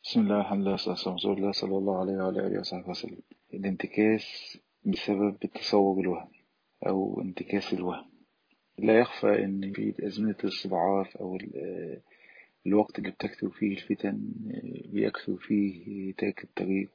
بسم الله الحمد لله والصلاة والسلام على رسول الله صلى الله عليه وعلى آله وصحبه وسلم. الانتكاس بسبب التصور الوهمي أو انتكاس الوهم. لا يخفى أن في أزمنة الاستضعاف أو الوقت اللي بتكثر فيه الفتن، بيكثر فيه ترك الطريق،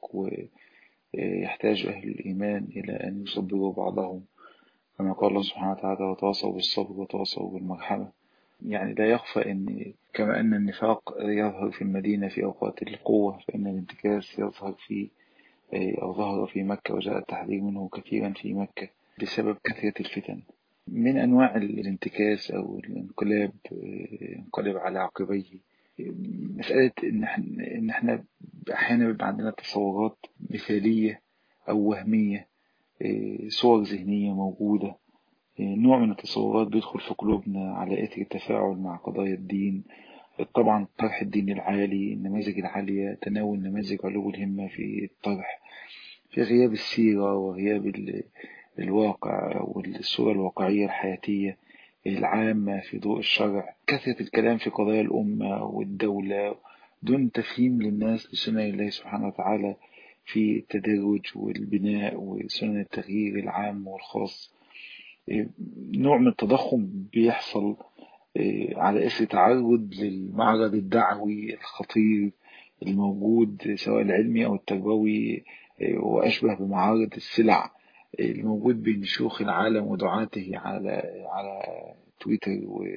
ويحتاج أهل الإيمان إلى أن يصبروا بعضهم كما قال الله سبحانه وتعالى: وتواصوا بالصبر وتواصوا بالمرحمة. يعني لا يخفى أن كما أن النفاق يظهر في المدينة في أوقات القوة، فإن الانتكاس يظهر في أو ظهر في مكة، وجاء التحذير منه كثيرا في مكة بسبب كثرة الفتن. من أنواع الانتكاس أو الانقلاب، انقلب على عقبيه. مسألة إن إحنا أحيانا بيبقى عندنا تصورات مثالية أو وهمية، صور ذهنية موجودة، نوع من التصورات بيدخل في قلوبنا على إثر التفاعل مع قضايا الدين. طبعا طرح الدين العالي، النماذج العالية، تناول نماذج علو الهمة في الطرح، في غياب السيرة وغياب الواقع والصورة الواقعية الحياتية العامة في ضوء الشرع، كثرة الكلام في قضايا الأمة والدولة دون تفهيم للناس لسنن الله سبحانه وتعالى في التدرج والبناء وسنن التغيير العام والخاص. نوع من التضخم بيحصل على إثر تعرض للمعرض الدعوي الخطير الموجود سواء العلمي أو التربوي، وأشبه بمعارض السلع الموجود بين شيوخ العالم ودعاته على تويتر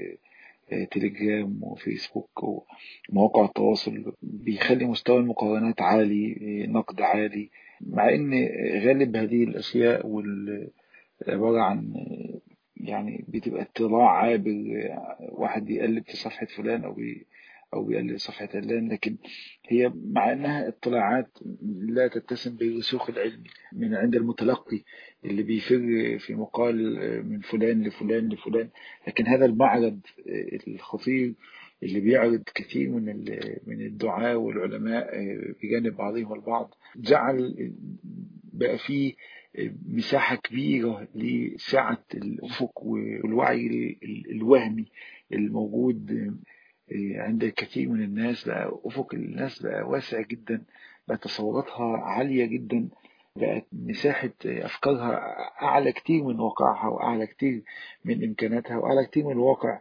وتليجرام وفيسبوك ومواقع التواصل. بيخلي مستوى المقارنات عالي، نقد عالي، مع ان غالب هذه الاشياء عبارة عن يعني بتبقى اطلاع عابر، واحد بيقلب في صفحة فلان أو بيقلب في صفحة علان، لكن هي مع أنها اطلاعات لا تتسم بالرسوخ العلمي من عند المتلقي اللي بيفر في مقال من فلان لفلان لفلان. لكن هذا المعرض الخطير اللي بيعرض كثير من الدعاة والعلماء بجانب بعضهم البعض، جعل بقى فيه مساحة كبيرة لسعة الأفق والوعي الوهمي الموجود عند الكثير من الناس. بقى أفق الناس بقى واسع جدا، بقى تصوراتها عالية جدا، بقت مساحة أفكارها أعلى كتير من واقعها، وأعلى كتير من إمكاناتها، وأعلى كتير من الواقع.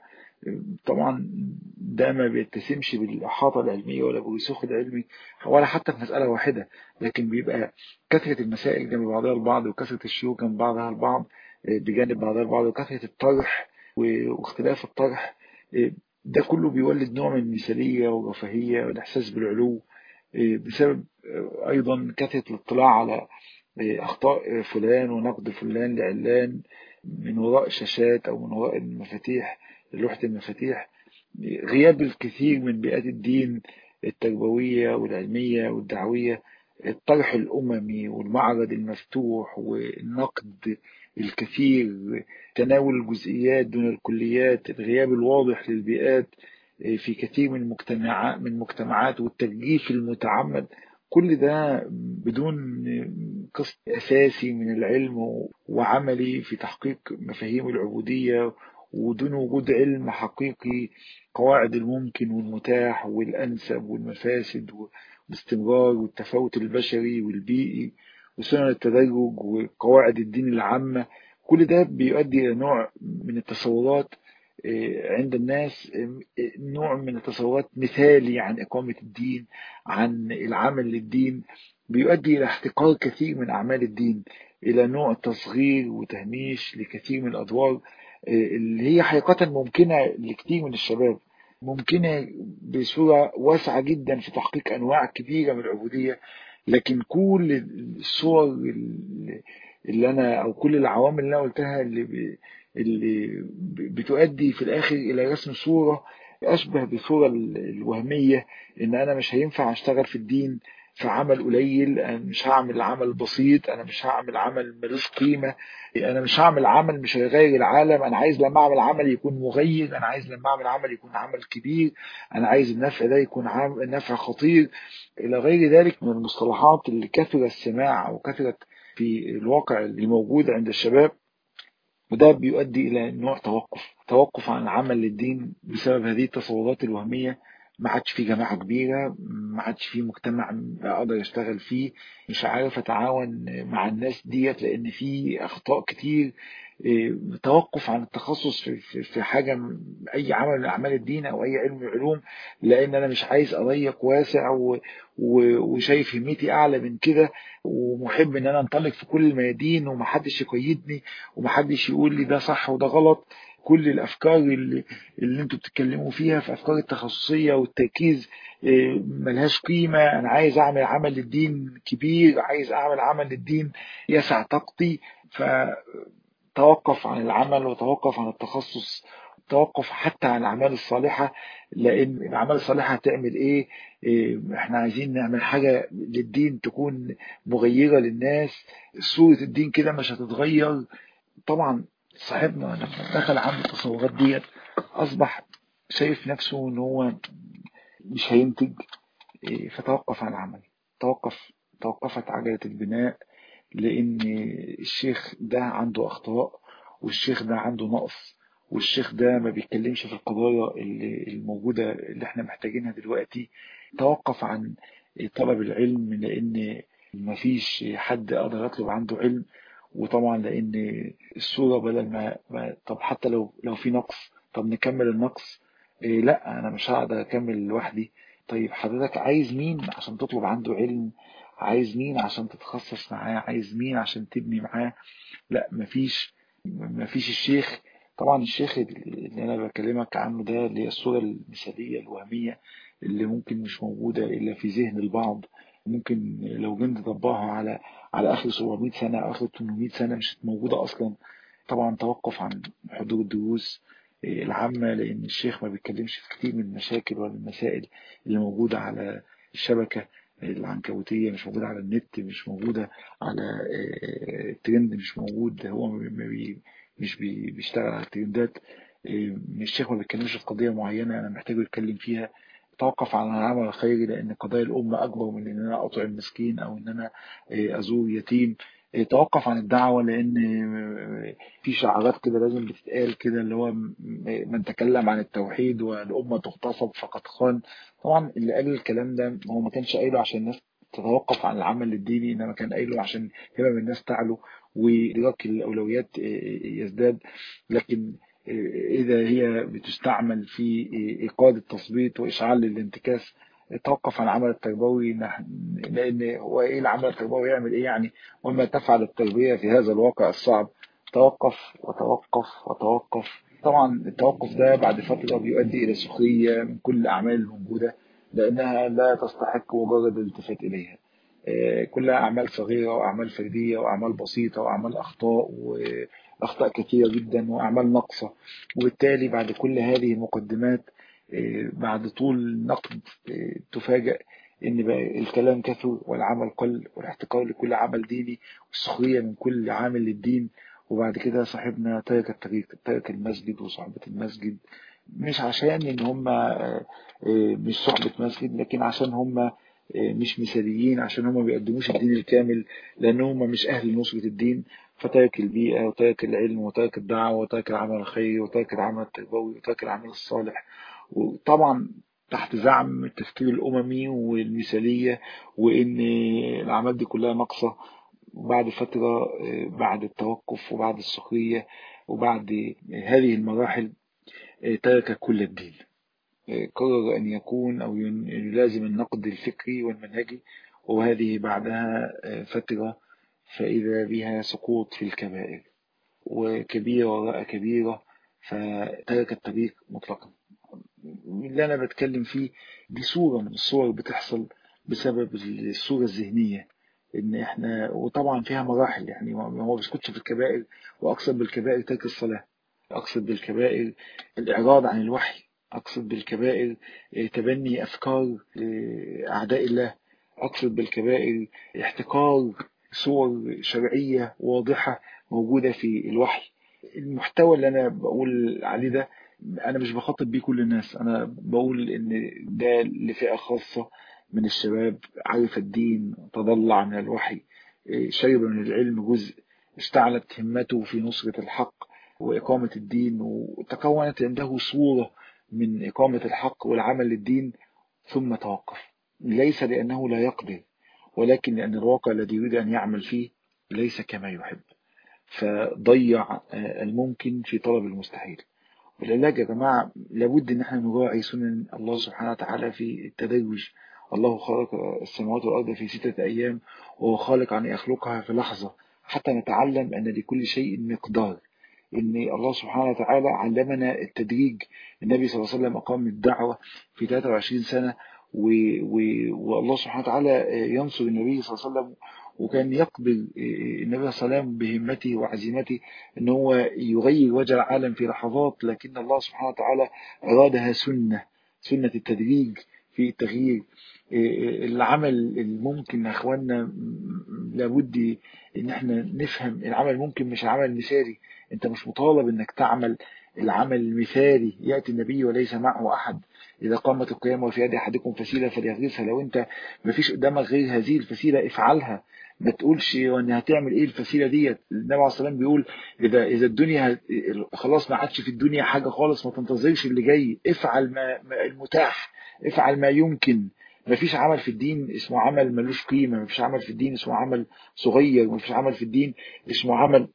طبعا ده ما بيتسمش بالإحاطة العلمية ولا بالرسوخ العلمي ولا حتى في مسألة واحدة، لكن بيبقى كثرة المسائل جنب بعضها البعض، وكثرة الشيوخ جنب بعضها البعض بجانب بعضها البعض، وكثرة الطرح واختلاف الطرح. ده كله بيولد نوع من المثالية والرفاهية والإحساس بالعلو، بسبب أيضا كثرة الاطلاع على أخطاء فلان ونقد فلان لعلان من وراء الشاشات أو من وراء المفاتيح، لوحة المفاتيح. غياب الكثير من بيئات الدين التربوية والعلمية والدعوية، الطرح الأممي والمعرض المفتوح والنقد الكثير، تناول الجزئيات دون الكليات، الغياب الواضح للبيئات في كثير من المجتمعات، والترجيح المتعمد. كل ده بدون قسط أساسي من العلم وعملي في تحقيق مفاهيم العبودية، ودون وجود علم حقيقي قواعد الممكن والمتاح والأنسب والمفاسد والاستمرار والتفاوت البشري والبيئي وسنن التدرج وقواعد الدين العامة. كل ده بيؤدي إلى نوع من التصورات عند الناس، نوع من التصورات مثالي عن إقامة الدين، عن العمل للدين، بيؤدي إلى احتقار كثير من أعمال الدين، إلى نوع تصغير وتهميش لكثير من الأدوار اللي هي حقيقة ممكنة لكثير من الشباب، ممكنة بصورة واسعة جدا في تحقيق أنواع كبيرة من العبودية. لكن كل الصور اللي أنا أو كل العوامل اللي أنا قلتها اللي بتؤدي في الآخر إلى رسم صورة أشبه بالصورة الوهمية، إن أنا مش هينفع أشتغل في الدين في عمل قليل، أنا مش هعمل عمل بسيط، أنا مش هعمل عمل ملوش قيمة، أنا مش هعمل عمل مش هيغير العالم، أنا عايز لما أعمل عمل يكون مغير، أنا عايز لما أعمل عمل يكون عمل كبير، أنا عايز النفع ده يكون نفع خطير، إلى غير ذلك من المصطلحات اللي كثر السماع أو كثرت في الواقع اللي موجود عند الشباب. وده بيؤدي إلى نوع توقف عن العمل للدين بسبب هذه التصورات الوهمية ما عادش في جماعة كبيرة، ما عادش في مجتمع أقدر أشتغل فيه، مش عارف أتعاون مع الناس ديت لأن في أخطاء كتير. توقف عن التخصص في حاجة أي عمل من أعمال الدين أو أي علم من العلوم، لأن أنا مش عايز أضيق واسع وشايف همتي أعلى من كده، ومحب إن أنا أنطلق في كل الميادين ومحدش يقيدني ومحدش يقول لي ده صح وده غلط. كل الأفكار اللي انتوا بتتكلموا فيها في افكار التخصصيه والتركيز ملهاش قيمه. انا عايز اعمل عمل للدين كبير، عايز اعمل عمل للدين يسع طاقتي. فتوقف عن العمل وتوقف عن التخصص، توقف حتى عن الاعمال الصالحه، لان الاعمال الصالحه هتعمل ايه؟ احنا عايزين نعمل حاجه للدين تكون مغيره للناس. صوره الدين كده مش هتتغير. طبعا صاحبنا لما دخل عنده التصورات ديت أصبح شايف نفسه إن هو مش هينتج. فتوقف عن العمل. توقفت عجلة البناء، لأن الشيخ ده عنده أخطاء، والشيخ ده عنده نقص، والشيخ ده ما بيتكلمش في القضايا الموجودة اللي احنا محتاجينها دلوقتي. توقف عن طلب العلم، لأن مفيش حد أقدر أطلب عنده علم. وطبعا لأن الصورة بدل طب حتى لو في نقص، طب نكمل النقص. لا أنا مش هقدر أكمل لوحدي. طيب حضرتك عايز مين عشان تطلب عنده علم؟ عايز مين عشان تتخصص معاه؟ عايز مين عشان تبني معاه؟ لا مفيش الشيخ. طبعا الشيخ اللي انا بكلمك عنه ده اللي هي الصورة المثالية الوهمية اللي ممكن مش موجودة الا في ذهن البعض. ممكن لو جينا نطبقها على اخر 700 سنة او اخر 800 سنة مش موجودة اصلا. طبعا توقف عن حضور الدروس العامة، لأن الشيخ ما بيتكلمش في كتير من المشاكل ولا المسائل اللي موجودة على الشبكة العنكبوتية، مش موجودة على النت، مش موجودة على الترند، مش موجود. هو مش بيشتغل على الترندات. الشيخ ما بيتكلمش في قضية معينة أنا محتاجه يتكلم فيها. توقف عن العمل الخيري، لأن قضايا الأمة أكبر من إن أنا أطعم مسكين أو إن أنا أزور يتيم. توقف عن الدعوة، لأن في شعارات كده لازم بتتقال كده، اللي هو من تكلم عن التوحيد والأمة تغتصب فقد خان. طبعا اللي قال الكلام ده هو ما كانش قايله عشان الناس تتوقف عن العمل الديني، إنما كان قايله عشان همم الناس تعلو وإدراك الأولويات يزداد. لكن إذا هي بتستعمل في إيقاد التثبيط وإشعال الانتكاس، توقف عن العمل التربوي. لأن هو إيه العمل التربوي يعمل إيه يعني؟ وما تفعل التربية في هذا الواقع الصعب؟ توقف وتوقف وتوقف. طبعا التوقف ده بعد فترة بيؤدي إلى سخرية من كل الأعمال الموجودة، لأنها لا تستحق مجرد الالتفات إليها. كلها أعمال صغيرة وأعمال فردية وأعمال بسيطة وأعمال أخطاء وأخطاء كثيرة جدا وأعمال ناقصة. وبالتالي بعد كل هذه المقدمات، بعد طول نقد، تفاجأ إن بقى الكلام كثر والعمل قل والاحتقار لكل عمل ديني والسخرية من كل عامل للدين. وبعد كده صاحبنا ترك الطريق، ترك المسجد وصحبة المسجد، مش عشان إن هم مش صحبة مسجد، لكن عشان هم مش مثاليين، عشان هم ما بيقدموش الدين الكامل، لأن هم مش أهل نصرة الدين. فترك البيئة وترك العلم وترك الدعوة وترك العمل الخيري وترك العمل التربوي وترك العمل الصالح. وطبعا تحت زعم التفكير الأممي والمثالية، وإن الأعمال دي كلها ناقصة. بعد فترة، بعد التوقف وبعد السخرية وبعد هذه المراحل، ترك كل الدين. قرر أن يكون أو يلازم النقد الفكري والمنهجي. وهذه بعدها فترة فإذا بها سقوط في الكبائر، وكبيرة وراء كبيرة، فترك الطريق مطلقا. اللي أنا بتكلم فيه دي صورة من الصور بتحصل بسبب الصورة الذهنية. إن إحنا وطبعا فيها مراحل، يعني ما هو بيسكتش في الكبائر. وأقصد بالكبائر ترك الصلاة، أقصد بالكبائر الإعراض عن الوحي، أقصد بالكبائر تبني أفكار أعداء الله، أقصد بالكبائر احتكار صور شرعية واضحة موجودة في الوحي. المحتوى اللي أنا بقول عليه ده أنا مش بخاطب بيه كل الناس، أنا بقول إن ده لفئة خاصة من الشباب عرف الدين، تضلع من الوحي، شرب من العلم جزء، اشتعلت همته في نصرة الحق وإقامة الدين، وتكونت عنده صورة من إقامة الحق والعمل للدين. ثم توقف، ليس لأنه لا يقدر، ولكن لأن الواقع الذي يريد أن يعمل فيه ليس كما يحب، فضيع الممكن في طلب المستحيل. والعلاج يا جماعة لابد ان احنا نراعي سنن الله سبحانه وتعالى في التدرج. الله خلق السماوات والأرض في 6 أيام، وهو خالق أن يخلقها في لحظة، حتى نتعلم أن لكل شيء مقدار. إن الله سبحانه وتعالى علمنا التدريج. النبي صلى الله عليه وسلم أقام الدعوة في 23 سنة، والله سبحانه وتعالى ينصر النبي صلى الله عليه وسلم، وكان يقبل النبي صلى الله عليه وسلم بهمته وعزيمته ان هو يغير وجه العالم في لحظات، لكن الله سبحانه وتعالى ارادها سنة التدريج في التغيير. العمل الممكن يا اخوانا لابد ان احنا نفهم العمل الممكن مش العمل مثالي. انت مش مطالب انك تعمل العمل المثالي. يأتي النبي وليس معه احد، اذا قامت القيامة وفي يد احدكم فسيلة فليغرسها. لو انت مفيش قدامك غير هذه الفسيلة افعلها، ما تقولش وان هتعمل ايه الفسيلة ديت. النبي عليه الصلاة والسلام بيقول اذا الدنيا خلاص ما عادش في الدنيا حاجة خالص، ما تنتظرش اللي جاي، افعل ما المتاح، افعل ما يمكن. مفيش عمل في الدين اسمه عمل ملوش قيمة، مفيش عمل في الدين اسمه عمل صغير، مفيش عمل في الدين اسمه عمل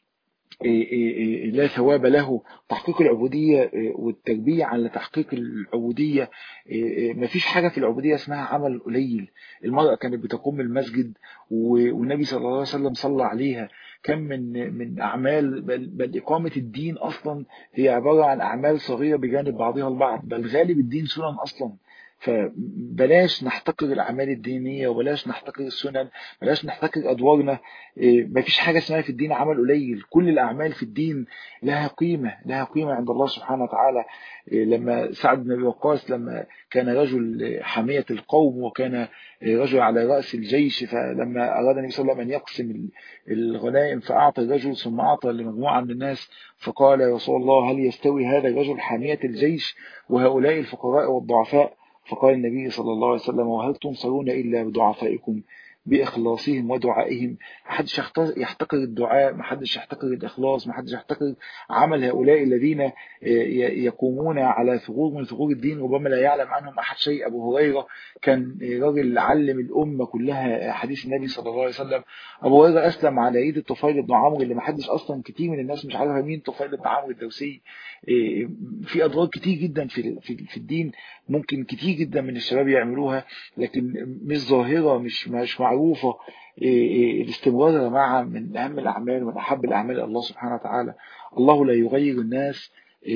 لا ثواب له. تحقيق العبودية والتربية على تحقيق العبودية، مفيش حاجة في العبودية اسمها عمل قليل. المرأة كانت بتقوم المسجد والنبي صلى الله عليه وسلم صلى عليها. كم من أعمال، بل إقامة الدين أصلا هي عبارة عن أعمال صغيرة بجانب بعضها البعض، بل غالب الدين سنن أصلا. فبلاش نحتقر الأعمال الدينية، وبلاش نحتقر السنن، بلاش نحتقر أدوارنا. مفيش حاجة اسمها في الدين عمل قليل، كل الأعمال في الدين لها قيمة، لها قيمة عند الله سبحانه وتعالى. لما سعد بن أبي وقاص لما كان رجل حامية القوم، وكان رجل على رأس الجيش، فلما أراد النبي صلى الله عليه وسلم أن يقسم الغنائم فأعطى الرجل ثم أعطى لمجموعة من الناس، فقال يا رسول الله هل يستوي هذا الرجل حامية الجيش وهؤلاء الفقراء والضعفاء؟ فقال النبي صلى الله عليه وسلم وهل تنصرون إلا بضعفائكم بإخلاصهم ودعائهم. محدش يحتقر الدعاء، محدش يحتقر الإخلاص، محدش يحتقر عمل هؤلاء الذين يقومون على ثغور من ثغور الدين ربما لا يعلم عنهم أحد شيء. أبو هريرة كان راجل علم الأمة كلها حديث النبي صلى الله عليه وسلم. أبو هريرة أسلم على يد الطفيل بن عمرو، اللي محدش أصلا كتير من الناس مش عارفة مين طفيل بن عمرو الدوسي. في أضرار كتير جدا في الدين ممكن كتير جدا من الشباب يعملوها، لكن مش ظاهرة، مش معروفة. الاستمرار يا جماعة من أهم الأعمال ومن أحب الأعمال إلى الله سبحانه وتعالى. الله لا يغير الناس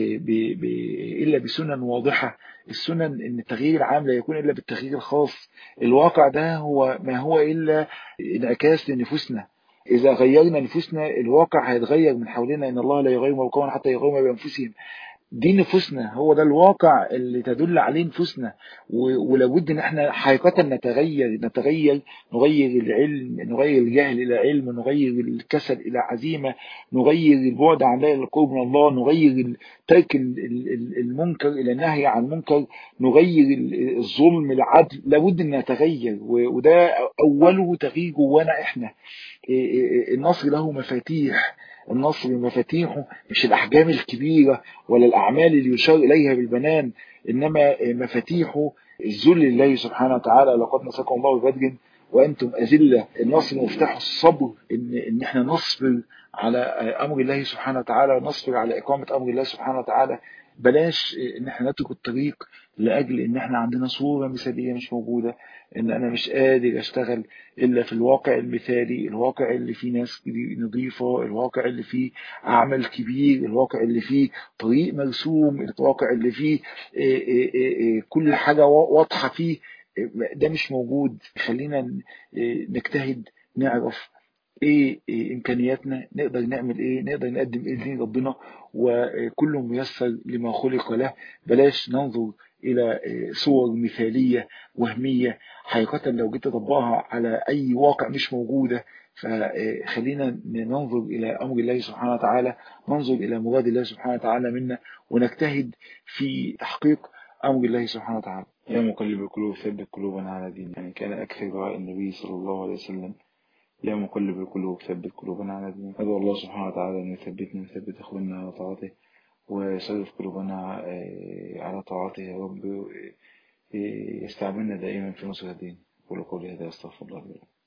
إلا بسنن واضحة. السنن إن التغيير العام لا يكون إلا بالتغيير الخاص. الواقع ده هو ما هو إلا انعكاس لنفوسنا. إذا غيرنا نفوسنا الواقع هيتغير من حولنا. إن الله لا يغير ما بقوم حتى يغيروا ما بأنفسهم. دي نفوسنا، هو ده الواقع اللي تدل عليه نفوسنا. ولابد ان احنا حقيقة نتغير، نغير العلم، نغير الجهل الى علم، نغير الكسل الى عزيمة، نغير البعد عن القرب من الله، نغير ترك المنكر الى النهي عن المنكر، نغير الظلم العدل. لابد ان نتغير، وده اوله تغيير جوانا احنا. النصر له مفاتيح. النصر مفاتيحه مش الأحجام الكبيرة ولا الأعمال اللي يشار إليها بالبنان، إنما مفاتيحه الذل لله سبحانه وتعالى. لقد نصركم الله ببدر وأنتم أذلة. النصر مفتاح الصبر، إن إحنا نصبر على أمر الله سبحانه وتعالى، ونصبر على إقامة أمر الله سبحانه وتعالى. بلاش إن إحنا نترك الطريق لأجل إن إحنا عندنا صورة مثالية مش موجودة، إن أنا مش قادر أشتغل إلا في الواقع المثالي، الواقع اللي فيه ناس نظيفة، الواقع اللي فيه عمل كبير، الواقع اللي فيه طريق مرسوم، الواقع اللي فيه كل حاجة واضحة فيه. ده مش موجود. خلينا نجتهد، نعرف ايه امكانياتنا، نقدر نعمل ايه، نقدر نقدم ايه لدين ربنا، وكل ميسر لما خلق له. بلاش ننظر الى صور مثالية وهمية حقيقة لو جيت تطبقها على اي واقع مش موجودة. فخلينا ننظر الى امر الله سبحانه وتعالى، ننظر الى مراد الله سبحانه وتعالى منا، ونجتهد في تحقيق امر الله سبحانه وتعالى. يا مقلب القلوب ثبت قلوبنا على دينك. يعني كان اكثر دعاء النبي صلى الله عليه وسلم يا مقلب القلوب ثبت قلوبنا على دينك. أدعو الله سبحانه وتعالى أن يثبتنا ويثبت أخواننا على طاعته، ويصرف قلوبنا على طاعته يا رب. يستعملنا دائما في نصرة دين. أقول قولي هذا، أستغفر الله لي ولكم.